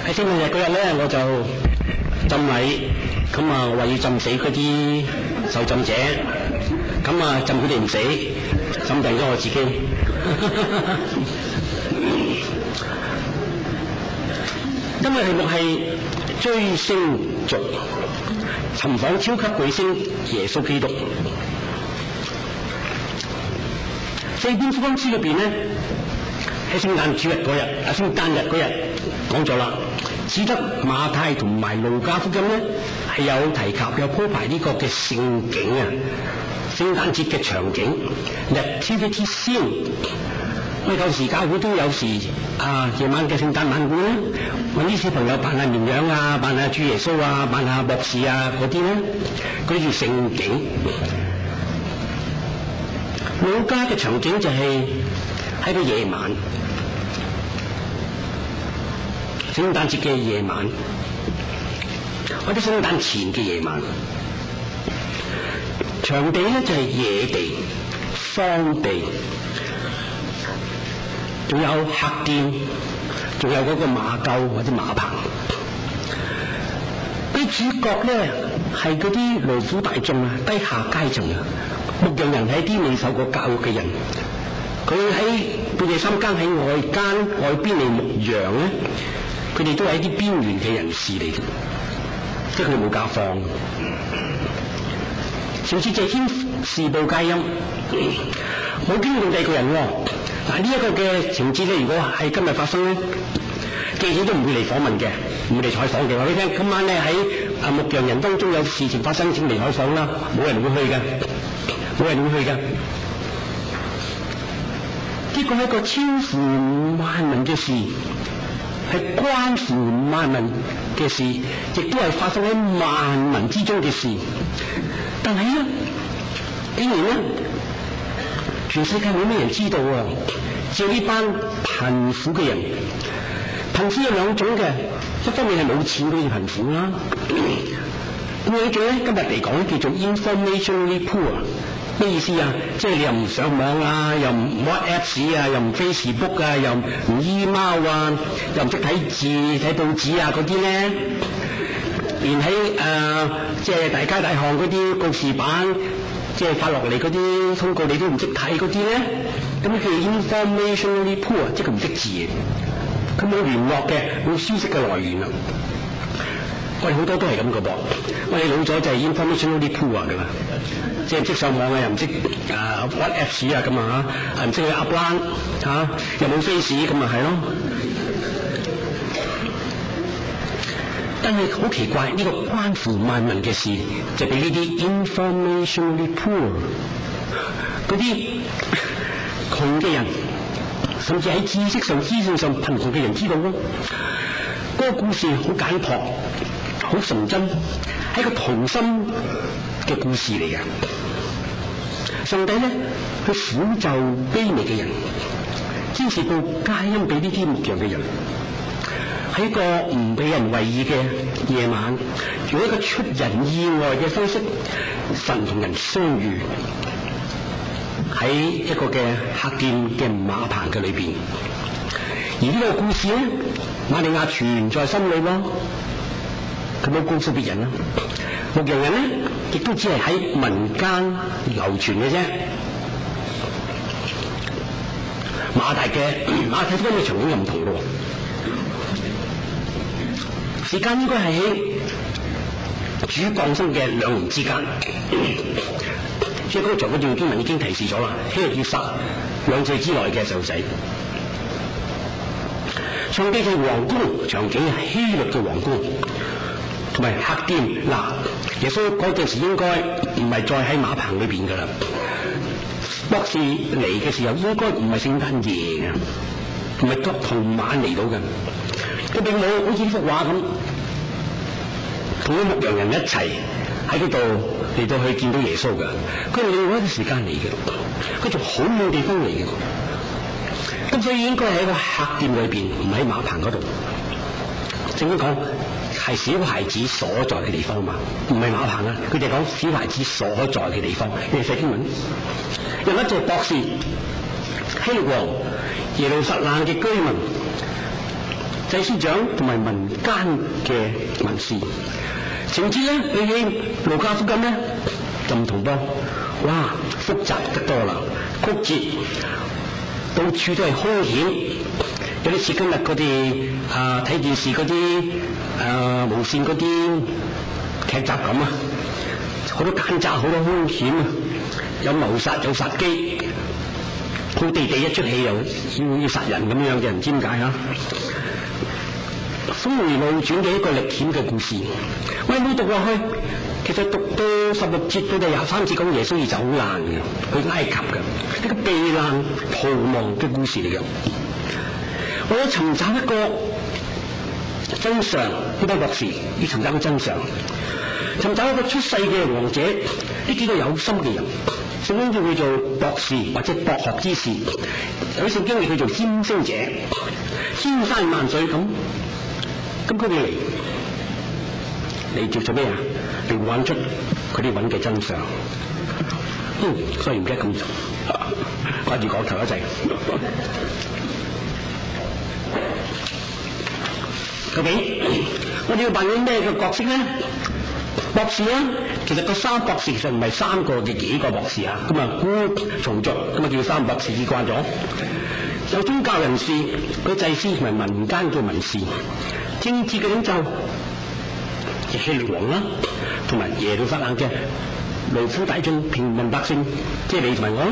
喺聖誕日嗰日咧，我就浸禮，咁啊我話要浸死嗰啲受浸者，咁啊浸佢哋唔死，浸定咗我自己。今日題目係追星族，尋訪超級巨星耶穌基督。四篇福音書裏邊咧，喺聖誕主日嗰日，聖誕日嗰日講咗啦。只得馬太同埋路加福音咧係有提及有鋪排呢個嘅聖景啊，聖誕節嘅場景 Nativity Scene。我哋舊時教會都有時夜晚嘅聖誕晚會咧，揾啲小朋友扮下綿羊啊，扮下主耶穌啊，扮下博士啊嗰啲咧，嗰啲叫聖景。路加嘅場景就係喺個夜晚，聖誕節嘅夜晚，或者聖誕前嘅夜晚。場地咧就係野地、荒地，仲有客店，仲有嗰個馬廄或者馬棚。啲主角咧係嗰啲勞苦大眾啊，低下階層啊，牧羊人係啲未受過教育嘅人，佢喺半夜三更喺外邊嚟牧羊咧，佢哋都係一啲邊緣嘅人士嚟嘅，即係佢哋冇假放。上次謝天使報佳音，冇經過第二個人喎。嗱，呢一個嘅情節咧，如果係今日發生咧，記者都唔會嚟訪問嘅，唔會嚟採訪嘅。話俾你聽，今晚咧喺牧羊人當中有事情發生，請嚟採訪啦，冇人會去嘅，冇人會去嘅。呢個係一個超乎萬民嘅事，係關乎萬民嘅事，亦都係發生喺萬民之中嘅事。但係咧，竟然咧，全世界冇咩人知道啊！只有呢班貧苦嘅人，貧苦有兩種嘅，一方面係冇錢嗰啲貧苦啦，咁有一種咧，今日嚟講叫做 informationally poor。咩意思啊？即係你又唔上網啊，又唔 WhatsApp 啊，又唔 Facebook 啊，又唔 email 啊，又唔識睇字睇報紙啊嗰啲咧，連喺即係大街大巷嗰啲告示板，即係發落嚟嗰啲通告你都唔識睇嗰啲咧，咁叫 informationally poor， 即係佢唔識字，佢冇聯絡嘅，冇消息嘅來源啊。我哋好多都係咁嘅噃，我哋老咗就係 informationally poor 㗎啦，即係唔識上網啊，又唔識WhatsApp 啊咁啊嚇，唔識去 upline 嚇，又冇 face 咁啊係咯。但係好奇怪，呢個關乎萬民嘅事，就俾呢啲 informationally poor 嗰啲窮嘅人，甚至喺知識上、資訊上貧窮嘅人知道咯。嗰個故事好簡樸，好純真，係一個童心嘅故事嚟嘅。上帝咧去撫就卑微嘅人，天使報佳音俾呢啲牧羊嘅人。喺一個唔俾人為意嘅夜晚，用一個出人意外嘅方式，神同人相遇喺一個嘅客店嘅馬棚嘅裏邊。而呢個故事咧，瑪利亞存在心裏咯，佢冇告訴別人啦。牧羊人咧，亦都只係喺民間流傳嘅啫。馬太福音嘅場景又唔同咯。時間應該係喺主降生嘅2年之間，即係嗰個場嗰段經文已經提示咗啦，希律要殺2歲之內嘅細路仔。場地係皇宮，場景係希律嘅皇宮，同埋客店。嗱，耶穌嗰陣時應該唔係再喺馬棚裏邊㗎啦。博士嚟嘅時候應該唔係聖誕夜嘅，唔係同晚嚟到嘅。佢並冇好似呢幅畫咁，同啲牧羊人一齊喺嗰度嚟到去見到耶穌嘅。佢係另外一個時間嚟嘅，佢仲好遠地方嚟嘅。咁所以應該喺個客店裏邊，唔喺馬棚嗰度。正經講係小孩子所在嘅地方嘛，唔係馬棚啊。佢哋講小孩子所在嘅地方。你哋寫經文，有一隻博士，希律王，耶路撒冷嘅居民。 祭司長同埋民間嘅文士。情節咧比起路加福音咧就唔同噃，哇，複雜得多啦，曲折，到處都係兇險，有啲似今日嗰啲睇電視嗰啲無線嗰啲劇集咁啊，好多奸詐，好多兇險啊，有謀殺，有殺機，好地一出戲又要殺人咁樣嘅，唔知點解啊？峰回路轉嘅一個歷險嘅故事。我哋冇讀落去，其實讀到16節到第23節講耶穌要走難嘅，去埃及嘅，呢個避難逃亡嘅故事嚟嘅。我要尋找一個真相，呢班博士要尋找個真相，尋找一個出世嘅王者。呢幾個有心嘅人，聖經叫佢做博士或者博學之士，有啲聖經叫佢做占星者，千山萬水咁佢哋嚟做咩啊？嚟揾出佢哋揾嘅真相。所以唔記得咁掛住講頭一陣。究竟我哋要扮演咩嘅角色咧？博士啊，其實個三博士其實唔係3個嘅幾個博士啊，咁啊孤重族咁啊叫3博士，慣咗。有宗教人士、佢祭司同埋民間嘅文士。政治嘅領袖，希律王啦，同埋耶路撒冷嘅勞苦大眾、平民百姓，即係你同埋我啦。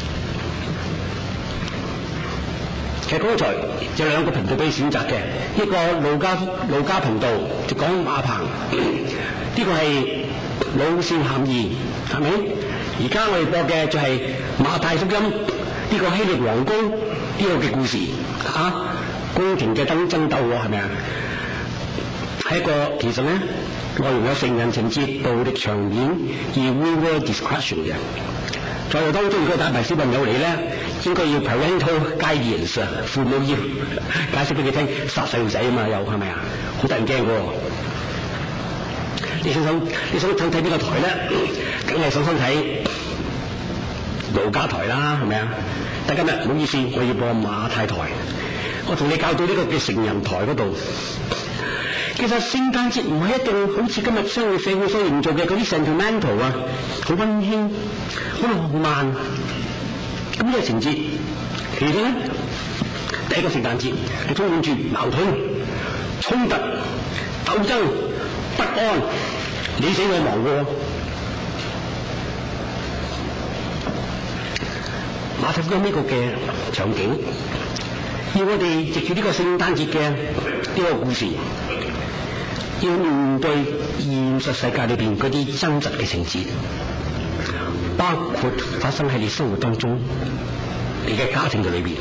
其實剛才有2個頻道俾你選擇嘅，一個路加頻道就講馬棚，呢個係魯善咸宜，係咪？而家我哋播嘅就係馬太福音呢個希律王宮呢個嘅故事啊，宮廷嘅爭鬥喎，係咪啊？係一個其實咧內容有成人情節、暴力場面而 viewer discretion 嘅。在座當中如果帶埋小朋友嚟咧，應該要 parental guidance， 父母要解釋俾佢聽，殺細路仔啊嘛，又係咪啊？好得人驚喎！你想睇邊個台咧？梗係想睇路加台啦，係咪啊？但今日唔好意思，我要播馬太台，我同你教到呢個叫成人台嗰度。其實聖誕節唔係一定好似今日商業社會所營造嘅嗰啲 sentimental 啊，好溫馨，好浪漫。咁呢個情節，其實咧第一個聖誕節係充滿住矛盾、衝突、鬥爭、不安，你死我亡嘅。馬太福音呢個嘅場景，要我哋藉住呢個聖誕節嘅呢個故事，要面對現實世界裏邊嗰啲真實嘅情節，包括發生喺你生活當中，你嘅家庭嘅裏邊。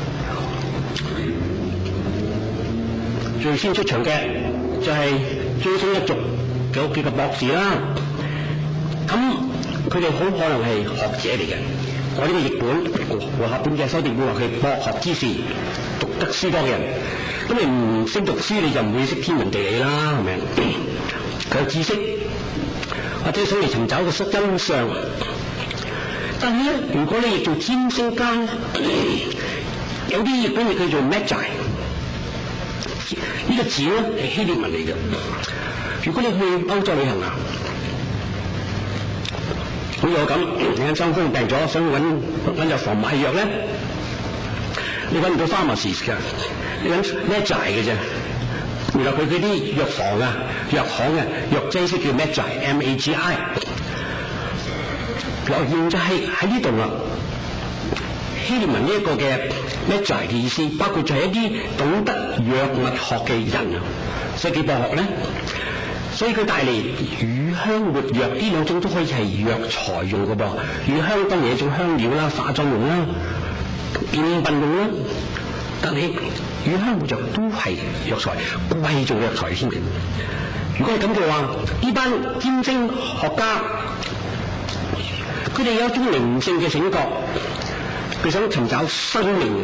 最先出場嘅就係追星一族嘅幾個博士啦，咁佢哋好可能係學者嚟嘅。我呢個譯本和合本嘅修訂本話佢博學之士，讀得書多嘅人。咁你唔識讀書，你就唔會識天文地理啦，係咪？佢有知識，或者想嚟尋找個真相。但係咧，如果你譯做占星家，有啲譯本叫做 Magi， 呢個字咧係希臘文嚟嘅。如果你去歐洲旅行啊，好似我咁，你間傷風病咗，想揾藥房買藥咧，你揾唔到 pharmacist 㗎，你揾 Magi 嘅啫。原來佢嗰啲藥房啊、藥行啊、藥劑師叫 Magi，M-A-G-I。用就係喺呢度啦。希臘文呢一個嘅 Magi 嘅意思，包括就係一啲懂得藥物學嘅人啊，所以幾博學咧。所以佢帶嚟乳香活藥呢兩種都可以係藥材用嘅噃。乳香當然係一種香料啦、化妝用啦、變品用啦。但係乳香活藥都係藥材，貴重藥材添嘅。如果係咁嘅話，呢班占星學家佢哋有一種靈性嘅醒覺，佢想尋找生命，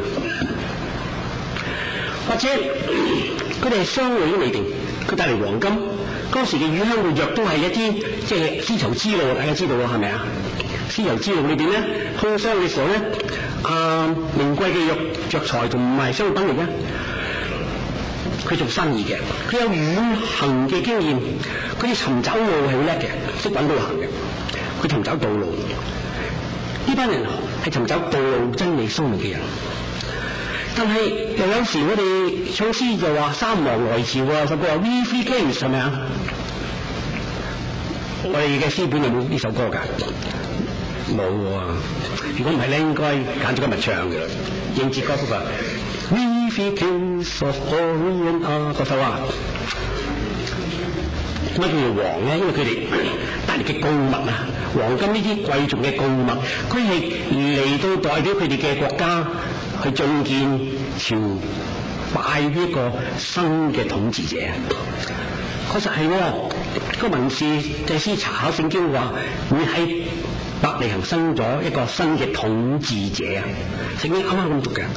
或者佢哋係商旅都未定，佢帶嚟黃金。當時嘅乳香活藥都係一啲即係絲綢之路，大家知道係咪啊？絲綢之路裏邊咧，通商嘅時候咧，名貴嘅藥材同埋商品嚟嘅。 佢做生意嘅，佢有遠行嘅經驗，佢哋尋找路係好叻嘅，識揾路行嘅，佢尋找道路。呢班人係尋找道路、真理、生命嘅人。但係又有時我哋唱詩就話三王來朝啊，首歌話 We Three Kings 係咪啊？我哋嘅詩本有冇呢首歌㗎？冇喎。如果唔係咧，應該揀咗今日唱嘅啦。應節歌曲啊 We Three Kings of Orient 啊，嗰首啊。乜叫做王咧？因為佢哋帶嚟嘅貢物啊，黃金呢啲貴重嘅貢物，佢係嚟到代表佢哋嘅國家去進建朝拜呢一個新嘅統治者。確實係個文士祭司查考聖經話會喺伯利恆生咗一個新嘅統治者啊！聖經啱啱咁讀嘅。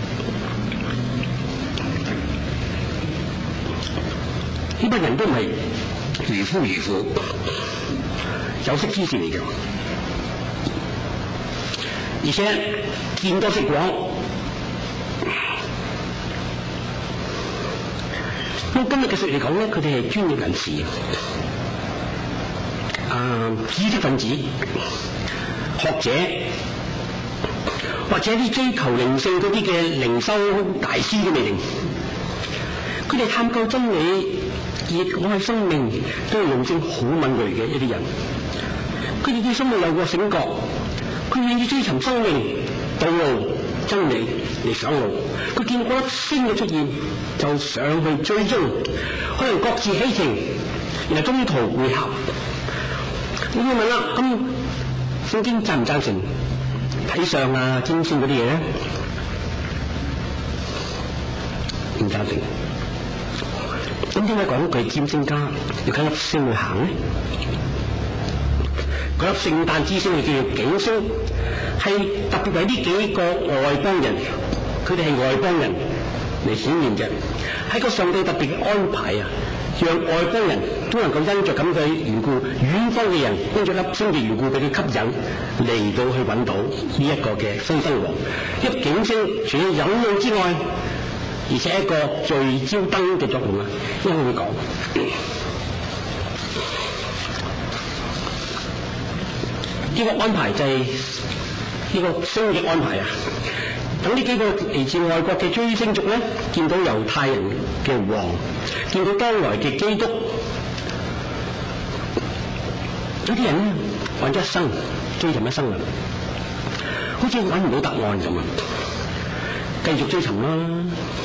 呢班人都唔係漁夫漁婦，有識之士嚟嘅，而且見多識廣。咁今日嘅說嚟講咧，佢哋係專業人士，知識分子、學者，或者啲追求靈性嗰啲嘅靈修大師都未定。佢哋探究真理、熱愛生命，都係靈性好敏銳嘅一啲人。佢哋對生命有個醒覺，佢願意追尋生命道路、真理嚟上路。佢見到嗰粒星嘅出現，就上去追蹤，可能各自起程，然後中途會合。你會問啦，咁聖經贊唔贊成睇相啊、占星嗰啲嘢咧？唔贊成。咁點解講佢占星家要睇粒星去行咧？嗰粒聖誕之星叫做景星，係特別為呢幾個外邦人，佢哋係外邦人嚟顯現嘅，係個上帝特別嘅安排啊，讓外邦人都能夠因着咁嘅緣故，遠方嘅人因着粒星嘅緣故俾佢吸引嚟到去揾到呢一個嘅新生王。一個景星除咗引路之外，而且一個聚焦燈嘅作用啊，因為我會講呢個安排就係呢個星嘅安排啊。等呢幾個嚟自外國嘅追星族咧，見到猶太人嘅王，見到當來嘅基督，有啲人咧揾咗一生追尋一生啊，好似揾唔到答案咁啊，繼續追尋啦。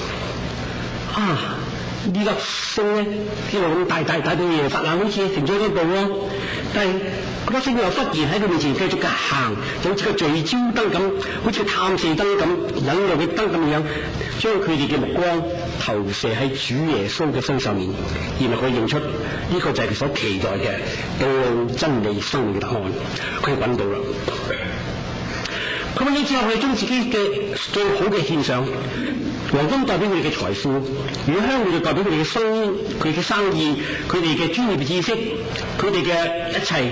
呢粒星咧，呢個咁大到耶路撒冷好似停咗一步咯，但係嗰粒星又忽然喺佢面前繼續嘅行，就好似個聚焦燈咁，好似個探視燈咁，引路嘅燈咁樣，將佢哋嘅目光投射喺主耶穌嘅身上面，然後佢認出呢個就係佢所期待嘅道路、真理、生命嘅答案，佢揾到啦。佢揾咗之後，佢將自己嘅最好嘅獻上。黃金代表佢哋嘅財富，如果香料就代表佢哋嘅生意，佢哋嘅專業知識，佢哋嘅一切。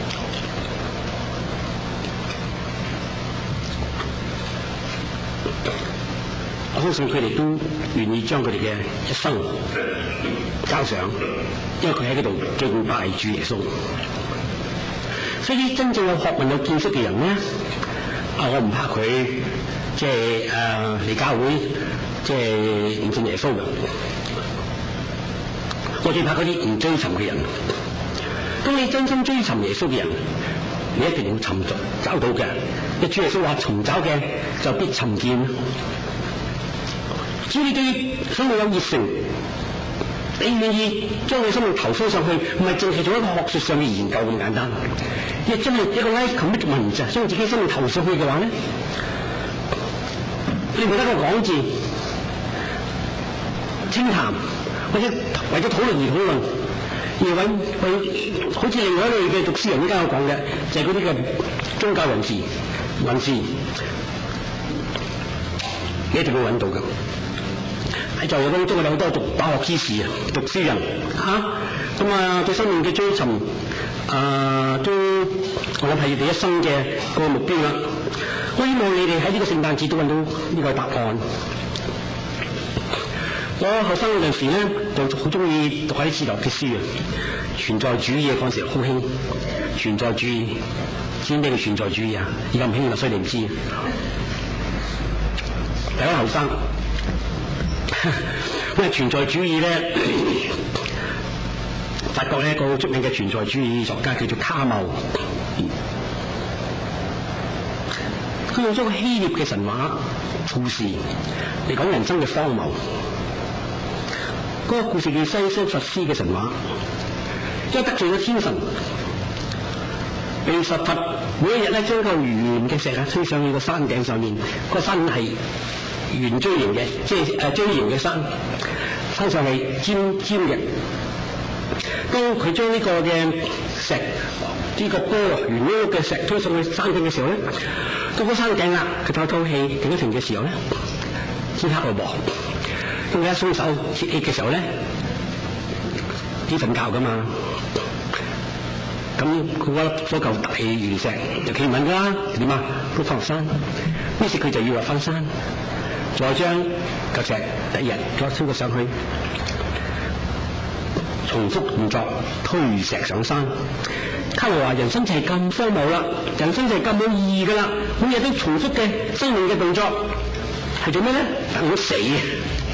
我相信佢哋都願意將佢哋嘅一生交上，因為佢喺嗰度敬拜主耶穌。所以真正有學問有見識嘅人咧，我唔怕佢即係嚟教會。即係唔信耶穌嘅，我最怕嗰啲唔追尋嘅人。當你真心追尋耶穌嘅人，你一定要找到嘅。一主耶穌話尋找嘅就必尋見。只要你對生命有熱誠，你願意將你生命投身上去，唔係淨係做一個學術上嘅研究咁簡單，亦真係一個 life commitment 啫。將自己生命投上去嘅話咧，你唔得個講字。清談或者為咗討論而討論，而為好似另外一類嘅讀書人依家有講嘅，就係嗰啲嘅宗教人士、文士，你一定會揾到嘅。喺在座當中，我哋好多讀大學之士啊，讀書人咁對生命嘅追尋都我諗係你哋一生嘅個目標啦。我希望你哋喺呢個聖誕節都揾到呢個答案。 我後生嗰陣時咧，就好中意讀下啲哲學嘅書啊，存在主義嗰陣時好興存在主義，知咩叫存在主義啊？而家唔興啦，所以你唔知。大家後生，因為存在主義咧，法國咧一個好出名嘅存在主義作家叫做卡繆，佢用咗個希臘嘅神話故事嚟講人生嘅荒謬。嗰個故事叫西西弗斯嘅神話，因為得罪咗天神，被罰每一日咧將個圓嘅石啊推上去個山頂上面，個山係圓錐形嘅，即係錐形嘅山上係尖尖嘅。當佢將呢個嘅石呢個波圓嘅石推上去山頂嘅時候咧，到個山頂啦，佢透透氣停一停嘅時候咧，天黑咯噃。咁佢一鬆手揭氣嘅時候咧，啲瞓覺噶嘛，咁佢嗰嚿大圓石就企唔穩噶啦，點啊？都翻落山，於是佢就要落翻山，再將嚿石第二日再推個上去，重複動作推石上山。卡繆話：人生就係咁荒謬啦，人生就係咁冇意義噶啦，每日都重複嘅生命嘅動作係做咩咧？等我死啊！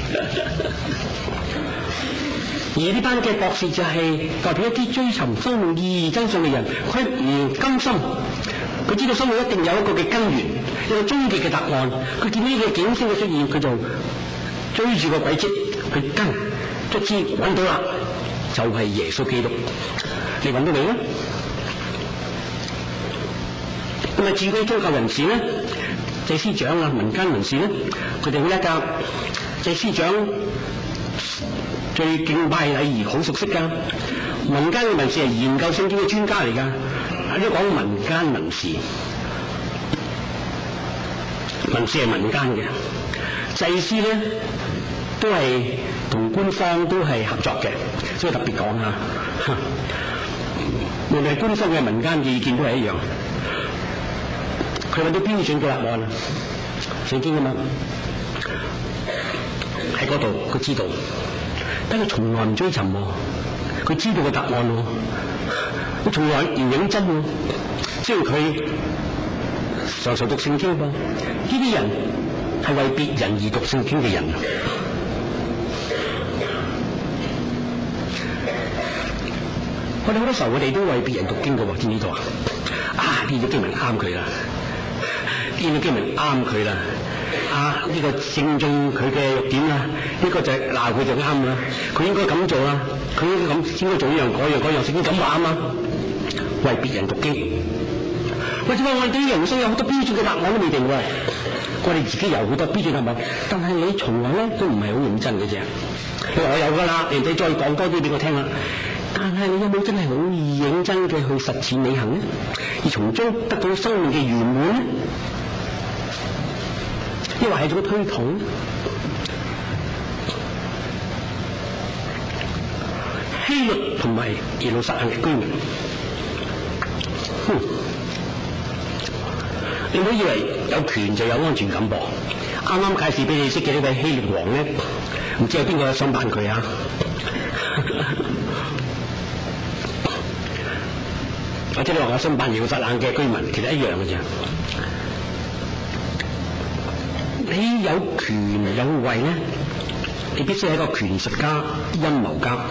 而呢班嘅博士就係代表一啲追尋生命意義真相嘅人，佢唔甘心，佢知道生命一定有一個嘅根源，有個終極嘅答案。佢見到呢個景色嘅出現，佢就追住個軌跡去跟，卒之揾到啦，就係耶穌基督。你揾到未咧？咁啊，至於宗教人士咧，祭司長啊，民間人士咧，佢哋好叻㗎。祭司長對敬拜禮儀好熟悉㗎，民間嘅人士係研究聖經嘅專家嚟㗎。喺度講民間人士，民事係民間嘅，祭司咧都係同官方都係合作嘅，所以特別講下，無論係官方嘅民間嘅意見都係一樣。佢揾到標準嘅答案，聖經啊嘛，喺嗰度佢知道，但係佢從來唔追尋喎，佢知道個答案喎，佢從來唔認真喎。雖然佢常常讀聖經噃，呢啲人係為別人而讀聖經嘅人。我哋好多時候，我哋都為別人讀經嘅喎，知唔知道啊？呢啲經文啱佢啦，呢啲經文啱佢啦。呢個正中佢嘅弱點啦，呢個就係鬧佢就啱啦，佢應該咁做啦，佢應該做呢樣嗰樣，聖經咁話啊嘛，為別人讀經。或者話我哋對人生有好多標準嘅答案都未定喎，我哋自己有好多標準答案，但係你從來咧都唔係好認真嘅啫。你話我有㗎啦，人哋再講多啲俾我聽啦，但係你有冇真係好認真嘅去實踐履行咧？而從中得到生命嘅圓滿咧？抑或係種推統？希律同埋耶路撒冷嘅居民，你唔好以為有權就有安全感噃。啱啱介紹俾你識嘅呢位希律王咧，唔知有邊個想扮佢啊？或者你話我想扮耶路撒冷嘅居民，其實一樣嘅啫。你有權有位咧，你必須係一個權術家、陰謀家。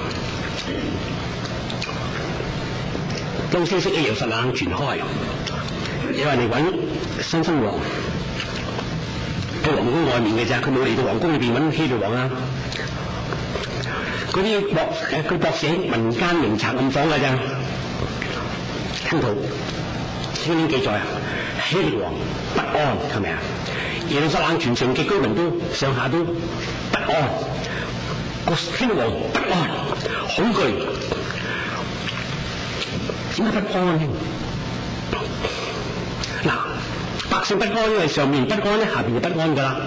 當消息喺耶路撒冷傳開，有人嚟揾新生王，喺皇宮外面嘅咋，佢冇嚟到皇宮裏邊揾希律王啊。嗰啲佢博士喺民間明察暗訪嘅咋，聽到聖經記載啊，希律王不安係咪啊？耶路撒冷全城嘅居民都上下都不安，個希律王不安恐懼，點解不安呢？嗱，百姓不安，因為上面不安咧，下邊就不安噶啦。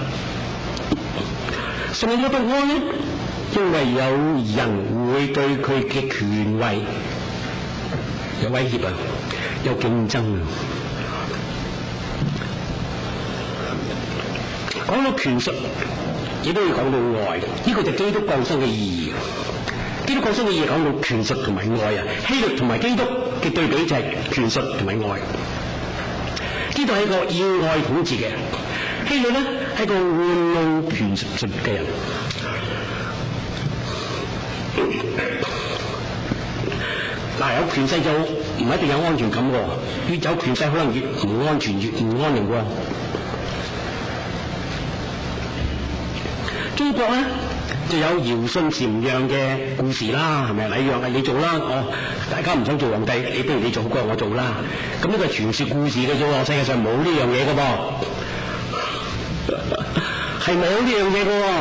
上面嘅不安咧，因為有人會對佢嘅權位有威脅啊，有競爭啊。講到權術， 亦都要講到愛，呢個就基督降生嘅意義。基督降生嘅意義講到權術同埋愛啊，希律同埋基督嘅對比就係權術同埋愛。基督係一個以愛統治嘅，希律咧係個玩弄權術嘅人。嗱，有權勢就唔一定有安全感喎，越有權勢可能越唔安全，越唔安寧喎。中國咧就有堯舜禪讓嘅故事啦，係咪？禮讓係你做啦，大家唔想做皇帝，你不如你做好過我做啦。咁呢個係傳說故事嘅啫喎，世界上冇呢樣嘢嘅噃，係冇呢樣嘢嘅喎。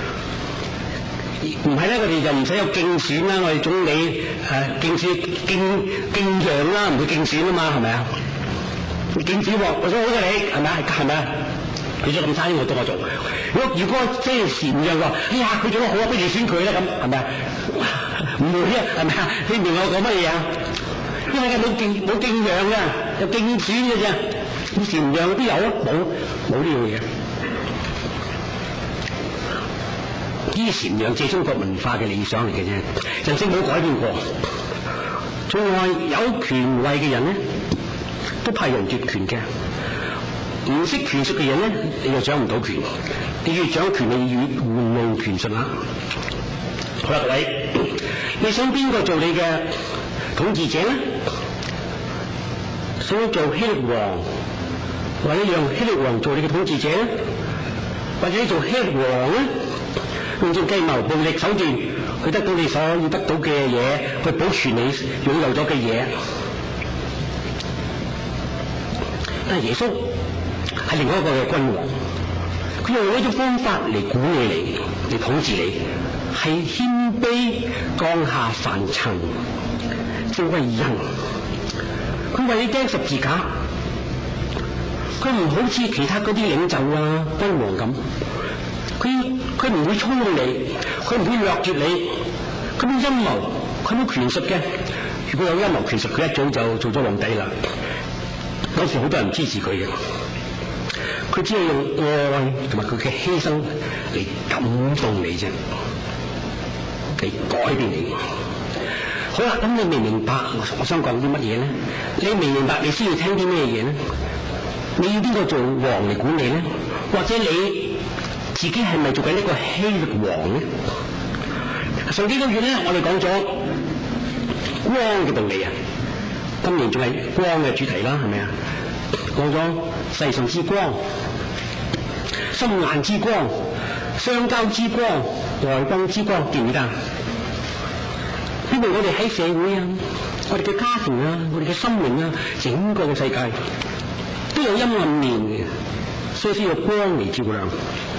唔係咧，我哋就唔使有競選啦，我哋總理競選競讓啦，唔會競選啊嘛，係咪啊？競選喎，我想好過你，係咪啊？係咪啊？佢做咁差，我當我做。如果即係禪讓話，哎呀佢做得好啊，不如選佢啦，咁係咪啊？唔會啊，係咪啊？你明我講乜嘢啊？因為冇競讓嘅，有競選嘅啫。咁禪讓邊有啊？冇呢樣嘢。呢啲禪讓借中國文化嘅理想嚟嘅啫，人性冇改變過。從來有權位嘅人咧，都派人奪權嘅。唔識權術嘅人咧，你就掌唔到權。你越掌權，你越玩弄權術啦。好啦，各位，你想邊個做你嘅統治者咧？想做希律王，或者讓希律王做你嘅統治者咧？或者你做希律王咧？用盡計謀、暴力手段去得到你所要得到嘅嘢，去保存你擁有咗嘅嘢。但係耶穌係另外一個嘅君王，佢用一種方法嚟管理你，嚟統治你，係謙卑降下凡塵，做為人。佢為你釘十字架，佢唔好似其他嗰啲領袖啊、君王咁。佢唔會操控你，佢唔會掠奪你，佢冇陰謀，佢冇權術嘅。如果有陰謀權術，佢一早就做咗皇帝啦。嗰時好多人支持佢嘅，佢只係用愛同埋佢嘅犧牲嚟感動你啫，嚟改變你。好啦，咁你明唔明白我想講啲乜嘢咧？你明唔明白你需要聽啲咩嘢咧？你要邊個做王嚟管理咧？或者你自己係咪做緊一個希律王咧？上幾個月咧，我哋講咗光嘅道理啊，今年仲係光嘅主題啦，係咪啊？講咗世上之光、心眼之光、相交之光、外邦之光，記唔記得？因為我哋喺社會啊，我哋嘅家庭啊，我哋嘅生命啊，整個嘅世界都有陰暗面嘅，所以需要光嚟照亮。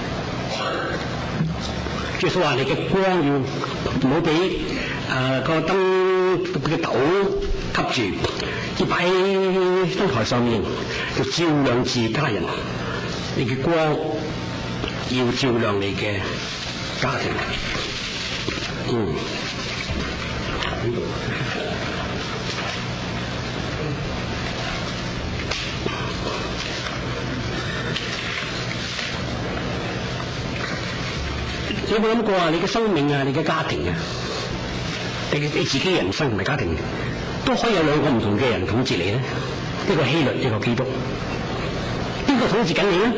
耶穌話：你嘅光要唔好俾個燈嘅斗吸住，要擺喺燈台上面，要照亮自家人。你嘅光要照亮你嘅家庭。你有冇諗過啊？你嘅生命啊，你嘅家庭啊，你自己人生同埋家庭都可以有兩個唔同嘅人統治你咧，一個希律，一個基督。邊個統治緊你咧？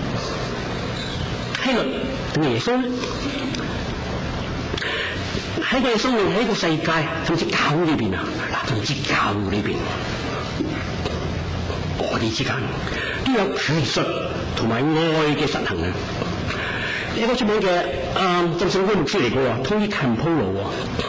希律定係耶穌咧？喺我哋生命，喺一個世界，甚至教會裏邊啊，甚至教會裏邊，我哋之間都有權術同埋愛嘅實行啊！一個出名嘅浸信會牧師嚟嘅喎，Tony Campolo 喎，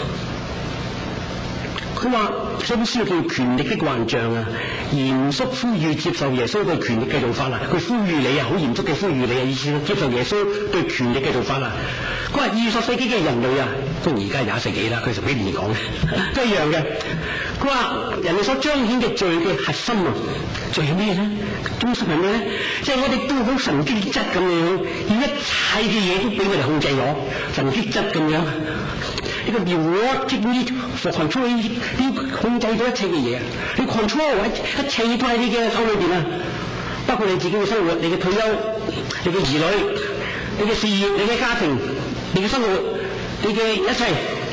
佢話寫本書叫《權力的幻象》啊，嚴肅呼籲接受耶穌對權力嘅做法啊，佢呼籲你啊，好嚴肅嘅呼籲你啊，以至接受耶穌對權力嘅做法啊。佢話20世紀嘅人類啊，當然而家20世紀啦，佢10幾年嚟講都一樣嘅。佢話人類所彰顯嘅罪嘅核心啊，罪係咩咧？中心係咩咧？即係我哋都好神經質咁樣，要一切嘅嘢都俾我哋控制咗，神經質咁樣。呢個 neurotic for control， 要控制到一切嘅嘢，你 control 一切都喺你嘅手裏邊啊！包括你自己嘅生活、你嘅退休、你嘅兒女、 你嘅事業、你嘅家庭、你嘅生活、你嘅一切。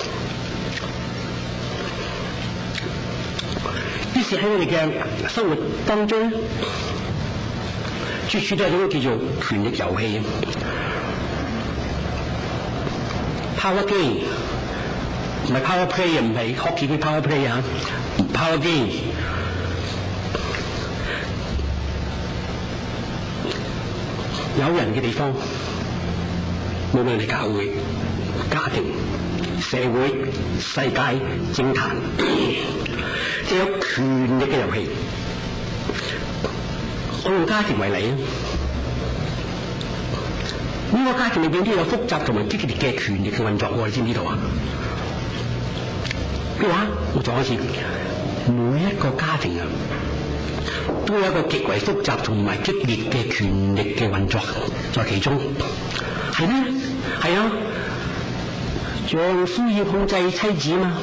於是喺我哋嘅生活當中，處處都係一種叫做權力遊戲 ，power game， 唔係 power play 啊，唔係 hockey 嘅 power play 啊 ，power game。有人嘅地方，無論係教會、家庭、社會、世界、政壇，即係有權力嘅遊戲。我用家庭為例啊，呢個家庭裏邊都有複雜同埋激烈嘅權力嘅運作喎，你知唔知道啊？嘅話，我再講一次，每一個家庭啊，都有一個極為複雜同埋激烈嘅權力嘅運作在其中，係咩？係啊，丈夫要控制妻子嘛，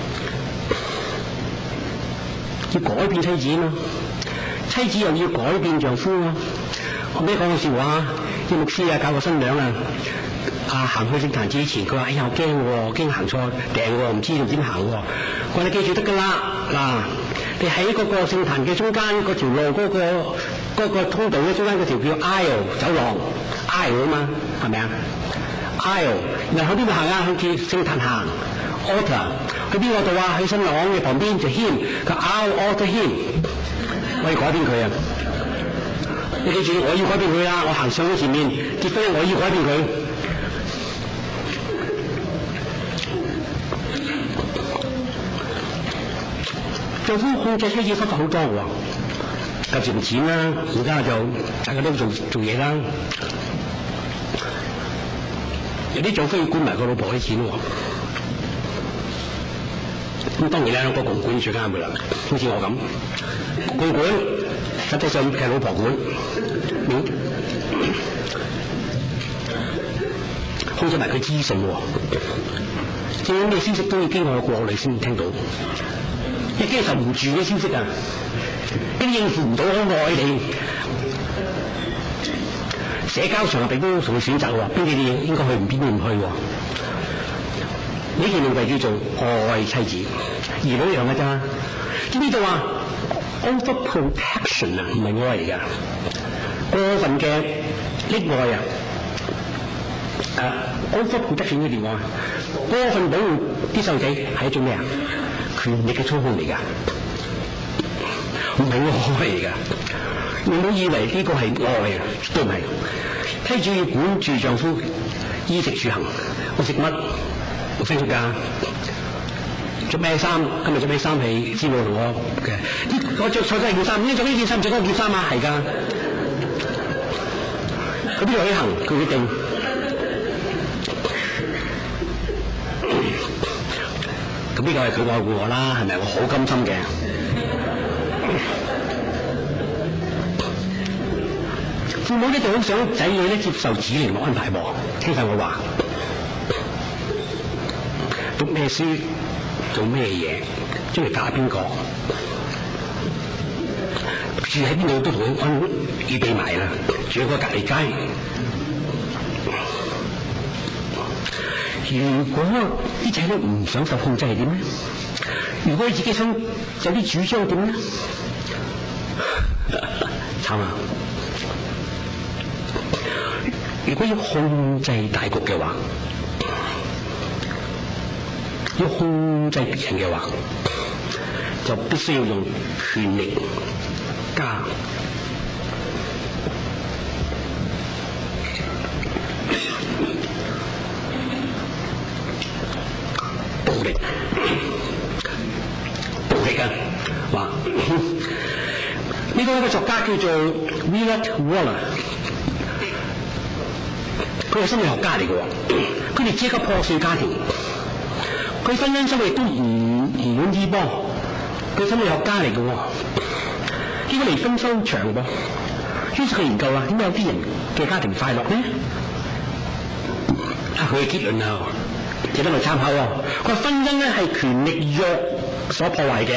要改變妻子嘛，妻子又要改變丈夫啊。我俾你講個笑話，啲牧師啊教個新娘啊，行去聖壇之前，佢話：哎呀，我驚行錯訂喎，唔知道點行喎。佢話：你記住得㗎啦，嗱，你喺嗰個聖壇嘅中間嗰條路嗰個通道咧，中間嗰條叫 aisle 走廊 aisle 啊嘛，係咪啊 ？aisle， 然後去邊度行啊？去聖壇行 altar， 去邊個度啊？去新郎嘅旁邊就 hymn， 佢 altar hymn， 我要改變佢啊！你記住，我要改變佢啦！我行上咗前面結婚，我要改變佢。丈夫控制妻子方法好多喎，夾住錢啦，而家就大家都做嘢啦。有啲丈夫要管埋個老婆啲錢喎，咁當然啦，個共管最啱嘅啦，好似我咁，共管實際上係老婆管，控制埋佢資訊喎，正有咩消息都要經過過濾先聽到。一經受唔住嘅消息啊，一啲應付唔到我愛你，社交場合亦都同佢選擇喎，邊啲嘢應該去，邊啲唔去喎。呢件命題叫做愛妻子，兒女一樣嘅咋。知唔知道啊 ？Overprotection 啊，唔係愛嚟㗎，過分嘅溺愛啊！Overprotection 嘅戀愛，過分保護啲細路仔係一種咩啊？權力嘅操控嚟㗎，唔係愛嚟㗎。你唔好以為呢個係愛啊，都唔係。妻子要管住丈夫衣食住行，我食乜，我飛出街，着咩衫，今日着咩衫係師母同我嘅。我着錯咗件衫，呢着呢件衫唔着嗰件衫啊，係㗎。佢邊度起行，佢決定。咁呢個係佢愛護我啦，係咪？我好甘心嘅。父母咧就好想仔女咧接受指令嘅安排喎。聽晒我話，讀咩書，做咩嘢，將嚟嫁邊個，住喺邊度都同佢安預備埋啦，住喺個隔離街。如果啲仔女唔想受控制係點咧？如果佢自己想有啲主張點咧？慘啊！如果要控制大局嘅話，要控制別人嘅話，就必須要用權力加暴力啊！話呢個一個作家叫做 Willard Waller， 佢係心理學家嚟嘅喎，佢哋只係一個破碎家庭，佢婚姻生活亦都唔滿意噃，佢係心理學家嚟嘅喎，結果離婚收場噃，於是佢研究啦，點解有啲人嘅家庭快樂呢？佢嘅結論啊，值得我參考喎。佢話婚姻咧係權力慾所破壞嘅。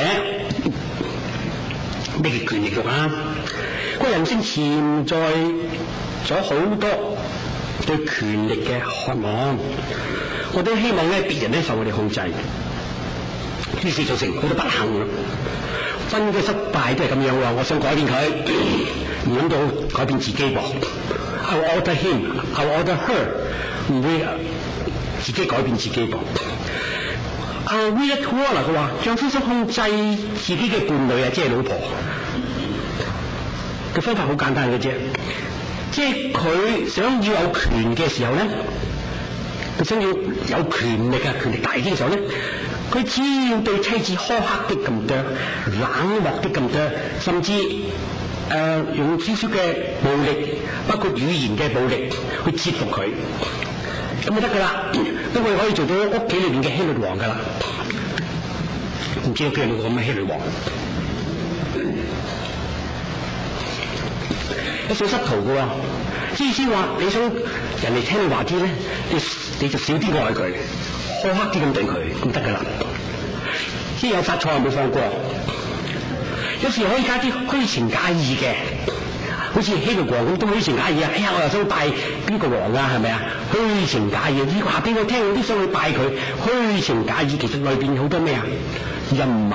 咩叫權力慾啊？個人性潛在咗好多對權力嘅渴望，我哋希望咧別人咧受我哋控制，於是造成好多不幸啦。婚嘅失敗都係咁樣喎，我想改變佢，唔諗到改變自己噃。I order him, I order her， 唔會自己改變自己噃。William Wallace 佢話，丈夫想控制自己嘅伴侶啊，即係老婆嘅方法好簡單嘅啫，即係佢想要有權嘅時候咧，佢想要有權力啊，權力大啲嘅時候咧，佢只要對妻子苛刻啲咁多，冷漠啲咁多，甚至用少少嘅暴力，包括語言嘅暴力去折服佢，咁就得噶啦。咁佢可以做到屋企裏邊嘅希律王噶啦。唔知道邊個咁嘅希律王？有少失圖嘅喎，意思話你想人哋聽你話啲咧，你就少啲愛佢，苛刻啲咁對佢，咁得噶啦。即係有發錯又冇放過，有時可以加啲虛情假意嘅，好似希律王咁都虛情假意啊！哎呀，我又想拜邊個王啊，係咪啊？虛情假意，你話俾我聽，我都想去拜佢，虛情假意，其實裏邊好多咩啊？陰謀。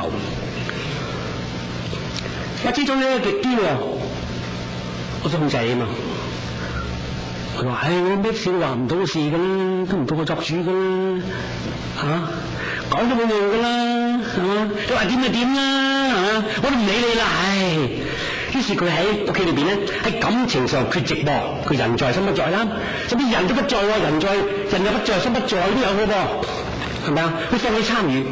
我知道呢極端喎，我想控制啊嘛。佢話：我咩事都話唔到事㗎啦，都唔到我作主㗎啦，嚇講都冇用㗎啦，係嘛？你話點就點啦，係嘛？我都唔理你啦，唉。於是佢喺屋企裏邊咧，喺感情上缺席噃，佢人在心不在啦，甚至人都不在喎，人又不在心不在都有嘅噃，係咪啊？佢放棄參與，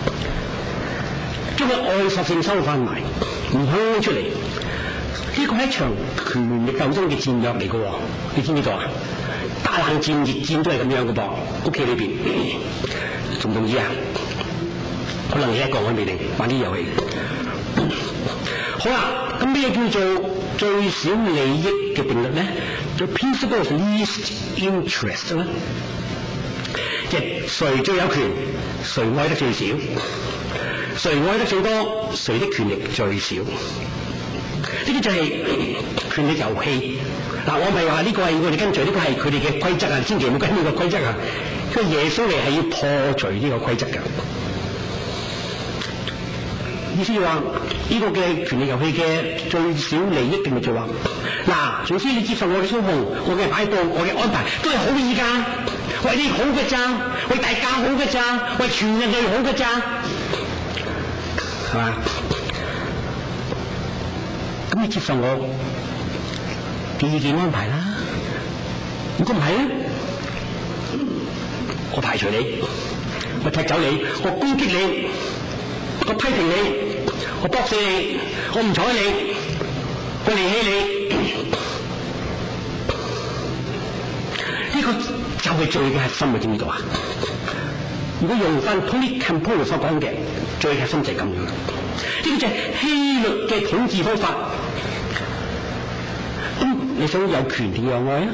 將個愛索性收翻埋，唔肯出嚟。呢個係一場權力鬥爭嘅戰略嚟嘅喎，你知唔知道啊？打冷戰、熱戰都係咁樣嘅噃，屋企裏邊，同唔同意啊？可能你一個我未定玩啲遊戲。好啦，咁咩叫做最少利益嘅定律咧？就 principle of least interest 啦，即係誰最有權，誰愛得最少；誰愛得最多，誰的權力最少。呢啲就係權力遊戲。嗱，我咪話呢個係我哋跟隨，呢個係佢哋嘅規則啊，千祈唔好跟呢個規則啊。因為耶穌嚟係要破除呢個規則嘅。意思就話呢個嘅權力遊戲嘅最少利益定律就話，嗱，總之你接受我嘅操控，我嘅擺佈，我嘅安排都係好意㗎，為你好嘅咋，為大家好嘅咋，為全人類好嘅咋，係嘛？咁你接受我嘅意見安排啦。如果唔係咧，我排除你，我踢走你，我攻擊你，我批評你，我駁死你，我唔睬你，我離棄你。呢個就係罪嘅核心，你知唔知道啊？如果用翻 Tony Campolo 所講嘅罪嘅核心就係咁樣。呢個就係希律嘅統治方法。咁你想有權定有愛啊？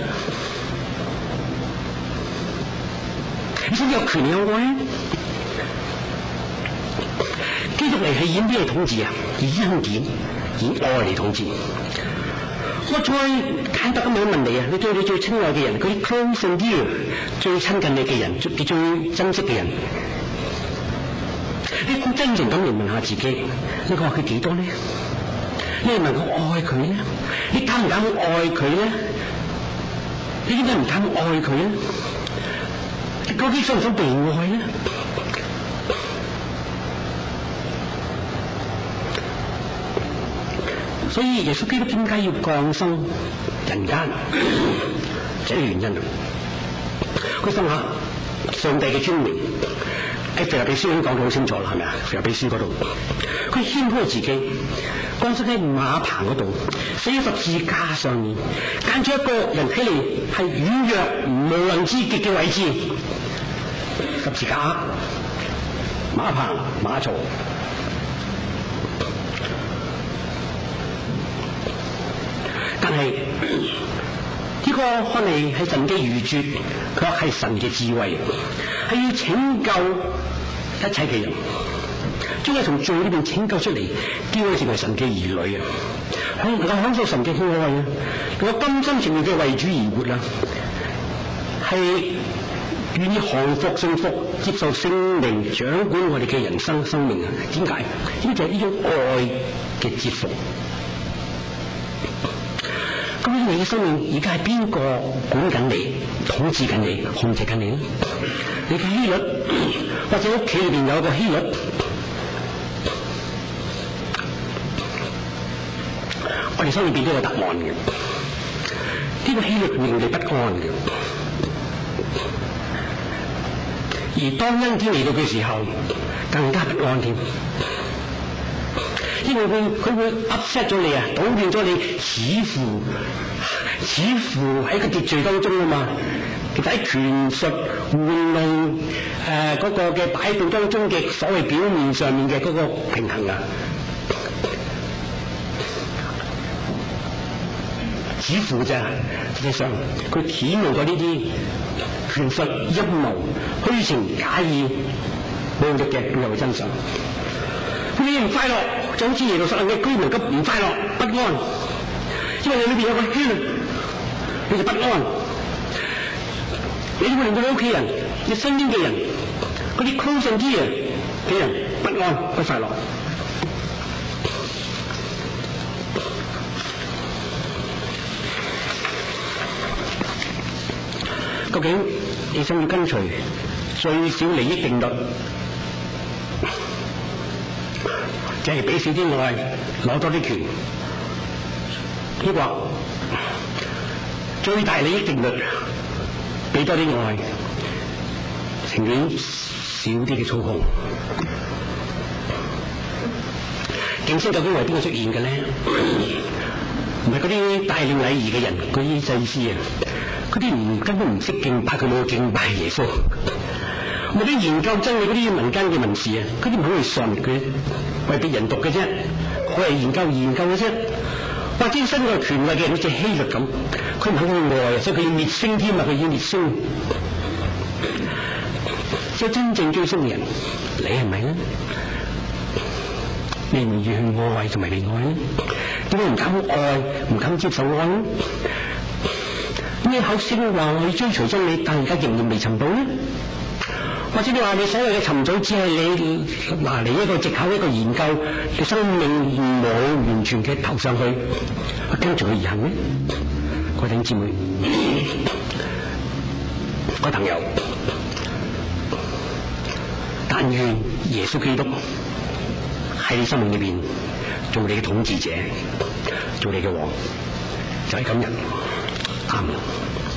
你想有權有愛啊？基督嚟係以咩統治啊？以恩典、以愛嚟統治。我再簡單咁樣問你啊，你對你最親愛嘅人，嗰啲 close and dear 最親近你嘅人，你最珍惜嘅人，你好真誠咁嚟問下自己，你話佢幾多呢？你係能夠愛佢呢？你敢唔敢愛佢呢？你點解唔敢愛佢呢？你究竟想唔想被愛呢？所以耶穌基督點解要降生人間，就係呢個原因。佢心下上帝嘅尊名喺腓立比書已經講到好清楚啦，係咪啊？腓立比書嗰度，佢謙虛自己，降生喺馬棚嗰度，死喺十字架上面，揀咗一個人睇嚟係軟弱無能之極嘅位置，十字架、馬棚、馬槽。但係呢個看嚟係神嘅愚拙，卻係神嘅智慧，係要拯救一切嘅人，將佢從罪裏邊拯救出嚟，叫佢成為神嘅兒女啊！能夠享受神嘅愛啊，能夠甘心情願嘅為主而活啊！ 係願意降服信服，接受聖靈掌管我哋嘅人生生命啊？點解？呢就係呢種愛嘅折服。咁你嘅生命而家係邊個管緊你、統治緊你、控制緊你咧？你嘅希律，或者屋企裏邊有個希律，我哋心裏邊都有答案嘅。呢個希律會令你不安嘅，而當恩典嚟到嘅時候，更加不安添。因為佢會 upset 咗你啊，搗亂咗你，似乎喺個秩序當中啊嘛。其實喺權術玩弄嗰個嘅擺佈當中嘅所謂表面上面嘅嗰個平衡啊，似乎咋，實際上佢顯露咗呢啲權術陰謀、虛情假意、暴力嘅背後真相。你唔快樂，就好似耶路撒冷嘅居民咁唔快樂、不安，因為你裏邊有個希律，你就不安。你會令到你屋企人、你身邊嘅人、嗰啲 close 啲嘅人不安、不快樂。究竟你想要跟隨最少利益定律，就係俾少啲愛，攞多啲權，抑或最大利益定律，俾多啲愛，情願少啲嘅操控？警星究竟為邊個出現嘅咧？唔係嗰啲帶領禮儀嘅人，嗰啲祭司啊，嗰啲根本唔識敬拜，佢冇敬拜耶穌。嗰啲研究真理嗰啲民間嘅文士啊，嗰啲唔好去信佢，為別人讀嘅啫，佢係研究嘅啫。或者身為權位嘅人好似希律咁，佢唔肯去愛，所以佢要滅聲添啊！佢要滅聲。即係真正追星嘅人，你係咪咧？你唔願意去愛同埋被愛咧？點解唔敢愛，唔敢接受愛咧？咩口聲話我要追隨真理，但而家仍然未尋到咧？或者你話你所謂嘅尋找只係你拿嚟一個藉口，一個研究，你生命冇完全嘅投上去，跟住佢而行咧？各位弟兄姊妹，各位朋友，但願耶穌基督喺你生命裏邊做你嘅統治者，做你嘅王，就係今日。啱。